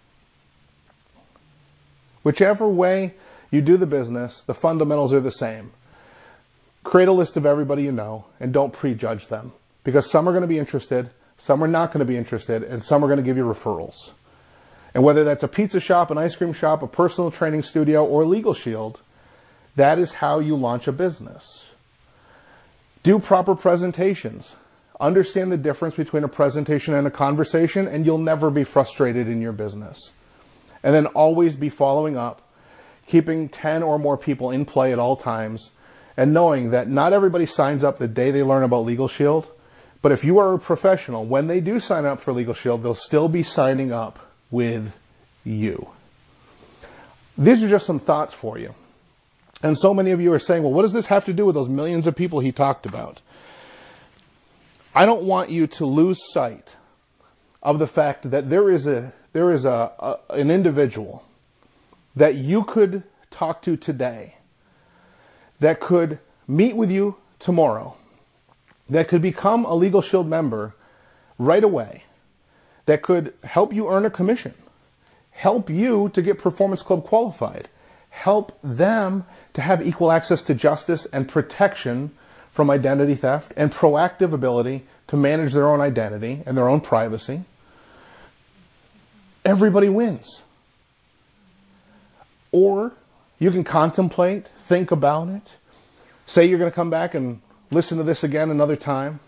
Whichever way you do the business, the fundamentals are the same. Create a list of everybody you know and don't prejudge them because some are going to be interested, some are not going to be interested, and some are going to give you referrals. And whether that's a pizza shop, an ice cream shop, a personal training studio, or Legal Shield, that is how you launch a business. Do proper presentations. Understand the difference between a presentation and a conversation, and you'll never be frustrated in your business. And then always be following up, keeping ten or more people in play at all times, and knowing that not everybody signs up the day they learn about Legal Shield, but if you are a professional, when they do sign up for Legal Shield, they'll still be signing up with you. These are just some thoughts for you. And so many of you are saying, well, what does this have to do with those millions of people he talked about? I don't want you to lose sight of the fact that there is a there is a, a an individual that you could talk to today that could meet with you tomorrow, that could become a Legal Shield member right away, that could help you earn a commission, help you to get Performance Club qualified, help them to have equal access to justice and protection from identity theft and proactive ability to manage their own identity and their own privacy. Everybody wins. Or you can contemplate, think about it, say you're going to come back and listen to this again another time,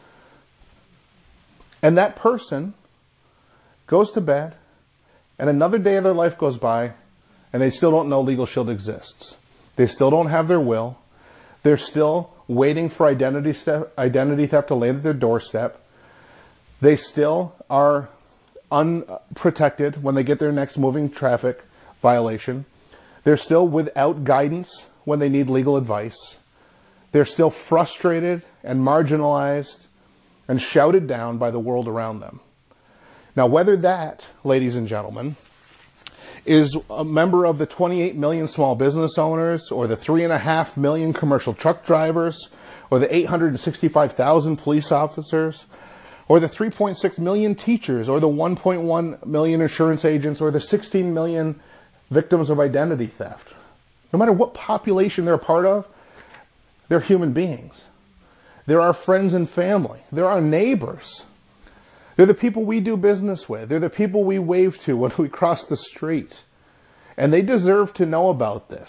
and that person goes to bed and another day of their life goes by and they still don't know Legal Shield exists. They still don't have their will. They're still waiting for identity, step, identity theft to land at their doorstep. They still are unprotected when they get their next moving traffic violation. They're still without guidance when they need legal advice. They're still frustrated and marginalized and shouted down by the world around them. Now, whether that, ladies and gentlemen, is a member of the twenty-eight million small business owners or the three point five million commercial truck drivers or the eight hundred sixty-five thousand police officers or the three point six million teachers or the one point one million insurance agents or the sixteen million victims of identity theft. No matter what population they're a part of, they're human beings. They're our friends and family. They're our neighbors. They're the people we do business with. They're the people we wave to when we cross the street. And they deserve to know about this.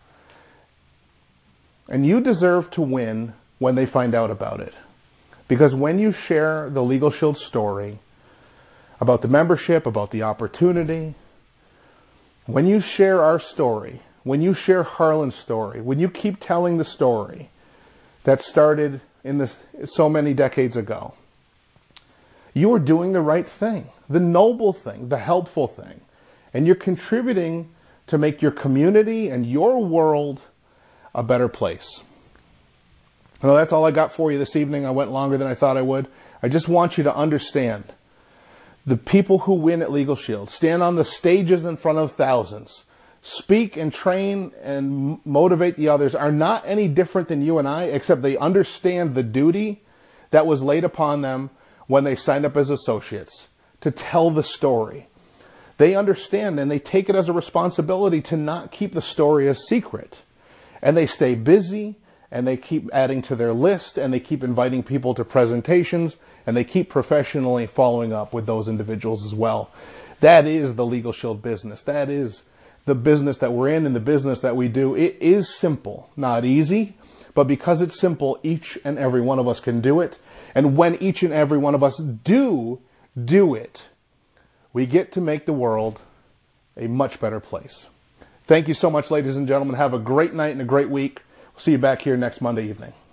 And you deserve to win when they find out about it. Because when you share the Legal Shield story about the membership, about the opportunity, when you share our story, when you share Harlan's story, when you keep telling the story that started in this so many decades ago, you are doing the right thing, the noble thing, the helpful thing. And you're contributing to make your community and your world a better place. Well, that's all I got for you this evening. I went longer than I thought I would. I just want you to understand The people who win at Legal Shield stand on the stages in front of thousands, speak and train and motivate the others, are not any different than you and I, except they understand the duty that was laid upon them when they signed up as associates, to tell the story. They understand and they take it as a responsibility to not keep the story a secret. And they stay busy, and they keep adding to their list, and they keep inviting people to presentations, and they keep professionally following up with those individuals as well. That is the Legal Shield business. That is the business that we're in and the business that we do. It is simple, not easy, but because it's simple, each and every one of us can do it. And when each and every one of us do do it, we get to make the world a much better place. Thank you so much, ladies and gentlemen. Have a great night and a great week. We'll see you back here next Monday evening.